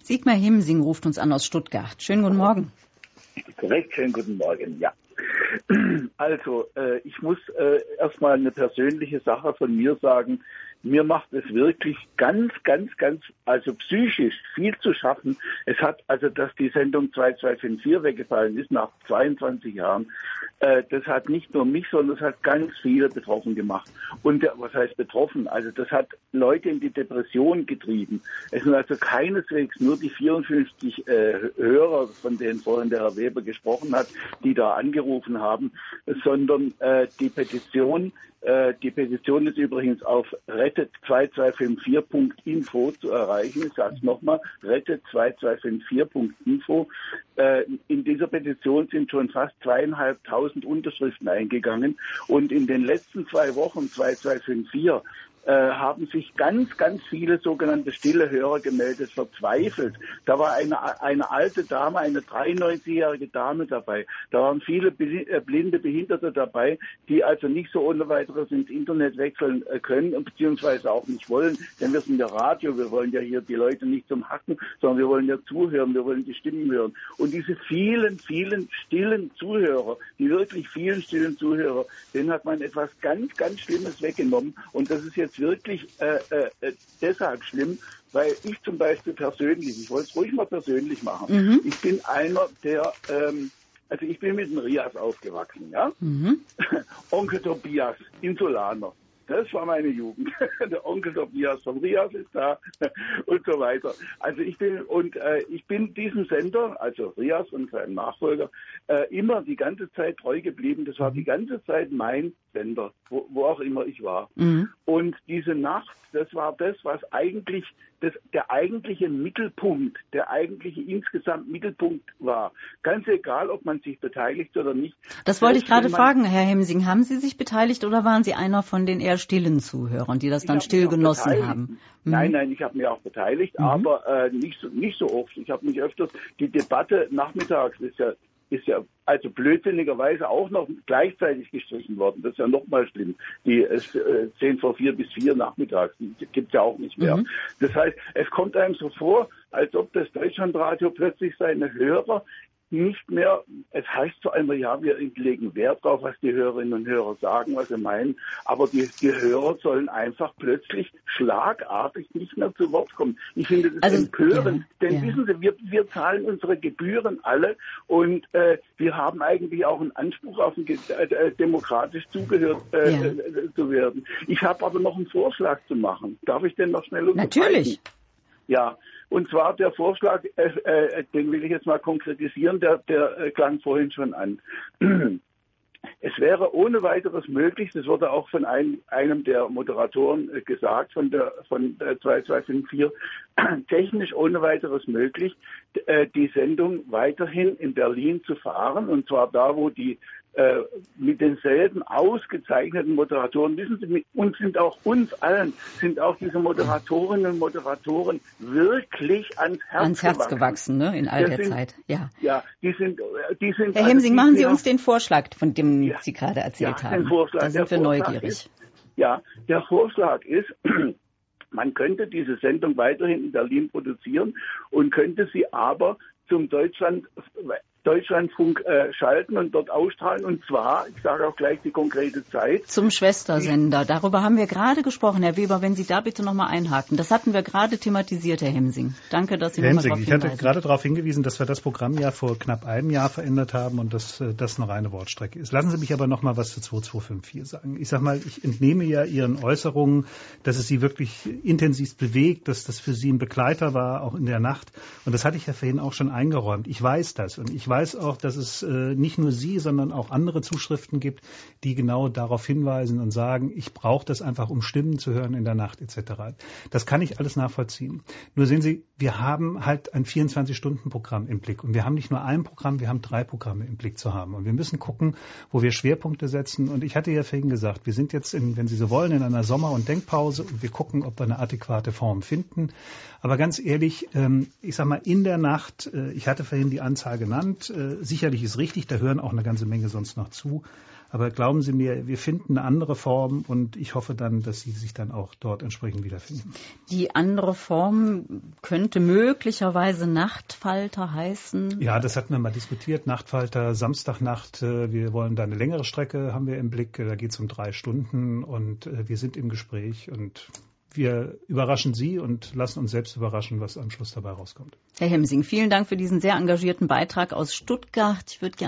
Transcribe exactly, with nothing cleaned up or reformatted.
Sigmar Hemsing ruft uns an aus Stuttgart. Schönen guten Morgen. Korrekt, schönen guten Morgen, ja. Also, äh, ich muss äh, erstmal eine persönliche Sache von mir sagen. Mir macht es wirklich ganz, ganz, ganz, also psychisch viel zu schaffen. Es hat, also, dass die Sendung zwei zwei fünf vier weggefallen ist nach zweiundzwanzig Jahren, äh, das hat nicht nur mich, sondern es hat ganz viele betroffen gemacht. Und der, was heißt betroffen? Also, das hat Leute in die Depression getrieben. Es sind also keineswegs nur die vierundfünfzig äh, Hörer, von denen vorhin der Herr Weber gesprochen hat, die da angerufen haben, sondern äh, die Petition, äh, die Petition ist übrigens auf rettet zwei zwei fünf vier Punkt info zu erreichen. Ich sage es nochmal, rettet zwei zwei fünf vier Punkt info. Äh, in dieser Petition sind schon fast zweieinhalbtausend Unterschriften eingegangen und in den letzten zwei Wochen zwei zwei fünf vier äh, haben sich ganz, ganz viele sogenannte stille Hörer gemeldet, verzweifelt. Da war eine, eine alte Dame, eine dreiundneunzigjährige Dame dabei. Da waren viele blinde Behinderte dabei, die also nicht so ohne weiteres ins Internet wechseln können, beziehungsweise auch nicht wollen, denn wir sind ja Radio, wir wollen ja hier die Leute nicht zum Hacken, sondern wir wollen ja zuhören, wir wollen die Stimmen hören. Und diese vielen, vielen stillen Zuhörer, die wirklich vielen stillen Zuhörer, denen hat man etwas ganz, ganz Schlimmes weggenommen. Und das ist jetzt wirklich äh, äh, deshalb schlimm, weil ich zum Beispiel persönlich, ich wollte es ruhig mal persönlich machen, mhm. ich bin einer, der, ähm, also ich bin mit dem Rias aufgewachsen, ja, mhm. Onkel Tobias, Insulaner. Das war meine Jugend. Der Onkel Tobias von Rias ist da und so weiter. Also ich bin und äh, ich bin diesem Sender, also Rias und seinem Nachfolger, äh, immer die ganze Zeit treu geblieben. Das war die ganze Zeit mein Sender, wo, wo auch immer ich war. Mhm. Und diese Nacht, das war das, was eigentlich das, der eigentliche Mittelpunkt, der eigentliche insgesamt Mittelpunkt war. Ganz egal, ob man sich beteiligt oder nicht. Das wollte ich gerade fragen, Herr Hemsing. Haben Sie sich beteiligt oder waren Sie einer von den eher stillen Zuhörern, die das dann still genossen haben? Mhm. Nein, nein, ich habe mich auch beteiligt, mhm. aber äh, nicht so, nicht so oft. Ich habe mich öfters, die Debatte nachmittags ist ja ist ja also blödsinnigerweise auch noch gleichzeitig gestrichen worden. Das ist ja noch mal schlimm. Die äh, zehn vor vier bis vier nachmittags, die gibt's ja auch nicht mehr. Mhm. Das heißt, es kommt einem so vor, als ob das Deutschlandradio plötzlich seine Hörer nicht mehr, es heißt zwar immer, ja, wir legen Wert drauf, was die Hörerinnen und Hörer sagen, was sie meinen, aber die, die Hörer sollen einfach plötzlich schlagartig nicht mehr zu Wort kommen. Ich finde das also empörend, ja, denn ja. wissen Sie, wir, wir zahlen unsere Gebühren alle und äh, wir haben eigentlich auch einen Anspruch auf ein, äh, demokratisch zugehört äh, ja. äh, zu werden. Ich habe aber noch einen Vorschlag zu machen. Darf ich denn noch schnell unterbrechen? Natürlich. Ja, und zwar der Vorschlag, äh, äh, den will ich jetzt mal konkretisieren, der, der äh, klang vorhin schon an. Es wäre ohne weiteres möglich, das wurde auch von ein, einem der Moderatoren äh, gesagt, von der von der zwei zwei fünf vier, technisch ohne weiteres möglich, äh, die Sendung weiterhin in Berlin zu fahren, und zwar da, wo die äh, mit denselben ausgezeichneten Moderatoren, wissen Sie, mit uns sind auch uns allen, sind auch diese Moderatorinnen und Moderatoren wirklich ans Herz, ans Herz gewachsen, gewachsen ne? In all das der sind, Zeit. Ja. Ja, die sind, die sind. Herr Hemsing, also machen Sie uns den Vorschlag, von dem ja, Sie gerade erzählt ja, haben. Den Vorschlag, da sind wir Vorschlag neugierig. Ist, ja, der Vorschlag ist, man könnte diese Sendung weiterhin in Berlin produzieren und könnte sie aber zum Deutschland Deutschlandfunk äh, schalten und dort ausstrahlen, und zwar, ich sage auch gleich die konkrete Zeit. Zum Schwestersender. Darüber haben wir gerade gesprochen. Herr Weber, wenn Sie da bitte nochmal einhaken. Das hatten wir gerade thematisiert, Herr Hemsing. Danke, dass Sie nochmal darauf hinweisen. Ich hatte gerade darauf hingewiesen, dass wir das Programm ja vor knapp einem Jahr verändert haben und dass das eine reine Wortstrecke ist. Lassen Sie mich aber nochmal was zu zwei zwei fünf vier sagen. Ich sage mal, ich entnehme ja Ihren Äußerungen, dass es Sie wirklich intensiv bewegt, dass das für Sie ein Begleiter war, auch in der Nacht. Und das hatte ich ja vorhin auch schon eingeräumt. Ich weiß das, und ich weiß auch, dass es äh, nicht nur Sie, sondern auch andere Zuschriften gibt, die genau darauf hinweisen und sagen, ich brauche das einfach, um Stimmen zu hören in der Nacht et cetera. Das kann ich alles nachvollziehen. Nur sehen Sie, wir haben halt ein vierundzwanzig-Stunden-Programm im Blick, und wir haben nicht nur ein Programm, wir haben drei Programme im Blick zu haben, und wir müssen gucken, wo wir Schwerpunkte setzen. Und ich hatte ja vorhin gesagt, wir sind jetzt, in, wenn Sie so wollen, in einer Sommer- und Denkpause, und wir gucken, ob wir eine adäquate Form finden. Aber ganz ehrlich, ähm, ich sag mal, in der Nacht, äh, ich hatte vorhin die Anzahl genannt, äh, sicherlich ist richtig, da hören auch eine ganze Menge sonst noch zu. Aber glauben Sie mir, wir finden eine andere Form und ich hoffe dann, dass Sie sich dann auch dort entsprechend wiederfinden. Die andere Form könnte möglicherweise Nachtfalter heißen? Ja, das hatten wir mal diskutiert. Nachtfalter, Samstagnacht. Wir wollen da eine längere Strecke, haben wir im Blick. Da geht es um drei Stunden und wir sind im Gespräch und wir überraschen Sie und lassen uns selbst überraschen, was am Schluss dabei rauskommt. Herr Hemsing, vielen Dank für diesen sehr engagierten Beitrag aus Stuttgart. Ich würde gerne